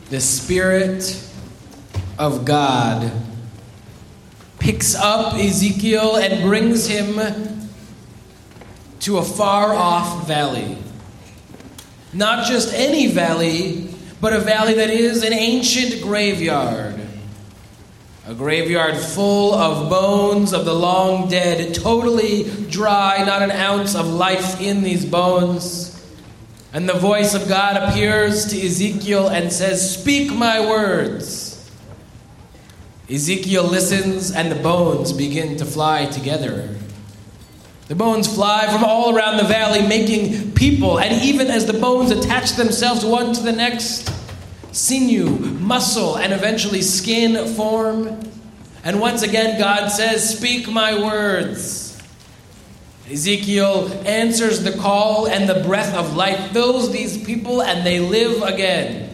the Spirit of God picks up Ezekiel and brings him to a far-off valley. Not just any valley, but a valley that is an ancient graveyard. A graveyard full of bones of the long dead, totally dry, not an ounce of life in these bones. And the voice of God appears to Ezekiel and says, "Speak my words." Ezekiel listens, and the bones begin to fly together. The bones fly from all around the valley, making people, and even as the bones attach themselves one to the next, sinew, muscle, and eventually skin form. And once again, God says, "Speak my words." Ezekiel answers the call, and the breath of life fills these people, and they live again.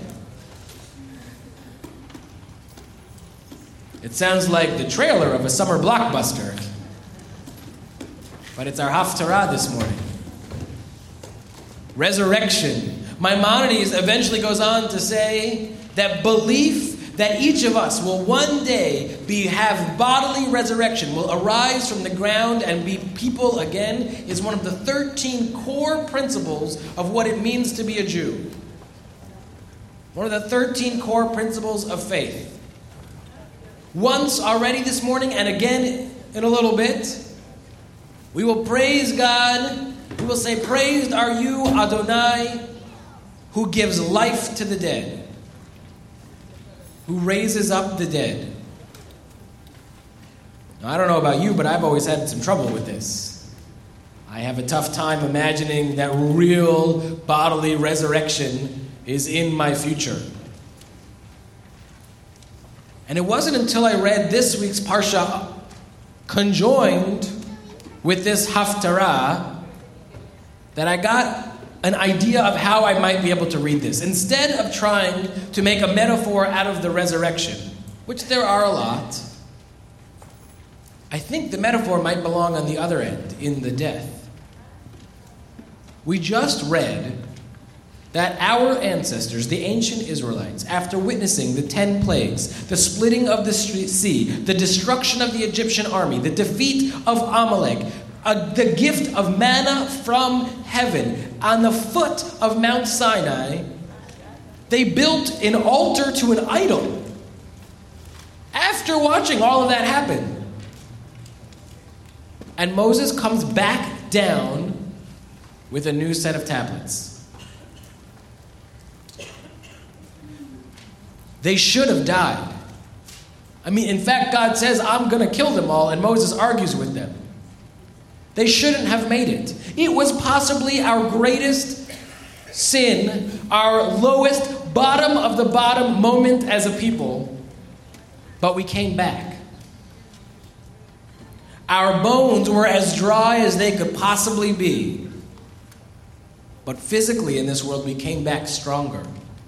It sounds like the trailer of a summer blockbuster. But it's our Haftarah this morning. Resurrection. Maimonides eventually goes on to say that belief that each of us will one day have bodily resurrection, will arise from the ground and be people again, is one of the 13 core principles of what it means to be a Jew. One of the 13 core principles of faith. Once already this morning, and again in a little bit, we will praise God. We will say, "Praised are you, Adonai, who gives life to the dead, who raises up the dead." Now, I don't know about you, but I've always had some trouble with this. I have a tough time imagining that real bodily resurrection is in my future. And it wasn't until I read this week's Parsha conjoined with this Haftarah that I got an idea of how I might be able to read this. Instead of trying to make a metaphor out of the resurrection, which there are a lot, I think the metaphor might belong on the other end, in the death. We just read that our ancestors, the ancient Israelites, after witnessing the 10 plagues, the splitting of the sea, the destruction of the Egyptian army, the defeat of Amalek, the gift of manna from heaven on the foot of Mount Sinai, they built an altar to an idol. After watching all of that happen, and Moses comes back down with a new set of tablets. They should have died. I mean, in fact, God says, "I'm going to kill them all," and Moses argues with them. They shouldn't have made it. It was possibly our greatest sin, our lowest, bottom of the bottom moment as a people, but we came back. Our bones were as dry as they could possibly be, but physically in this world, we came back stronger.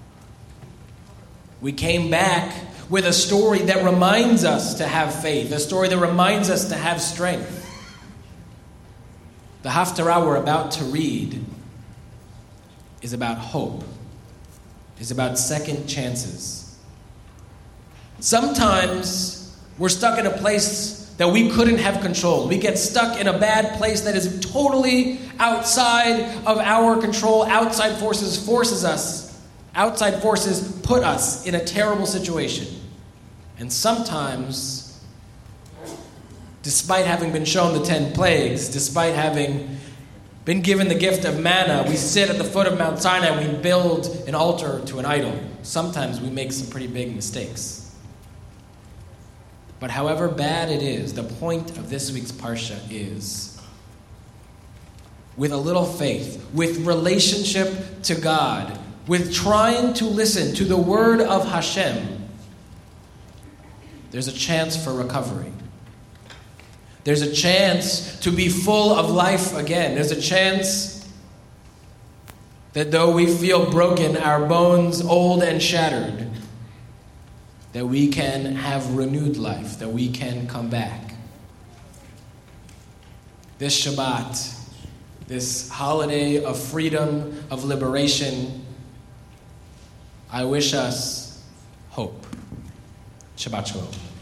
We came back with a story that reminds us to have faith, a story that reminds us to have strength. The Haftarah we're about to read is about hope, is about second chances. Sometimes we're stuck in a place that we couldn't have controlled. We get stuck in a bad place that is totally outside of our control. Outside forces put us in a terrible situation. And sometimes, despite having been shown the 10 plagues, despite having been given the gift of manna, we sit at the foot of Mount Sinai and we build an altar to an idol. Sometimes we make some pretty big mistakes. But however bad it is, the point of this week's Parsha is, with a little faith, with relationship to God, with trying to listen to the word of Hashem, there's a chance for recovery. There's a chance to be full of life again. There's a chance that though we feel broken, our bones old and shattered, that we can have renewed life, that we can come back. This Shabbat, this holiday of freedom, of liberation, I wish us hope. Shabbat Shalom.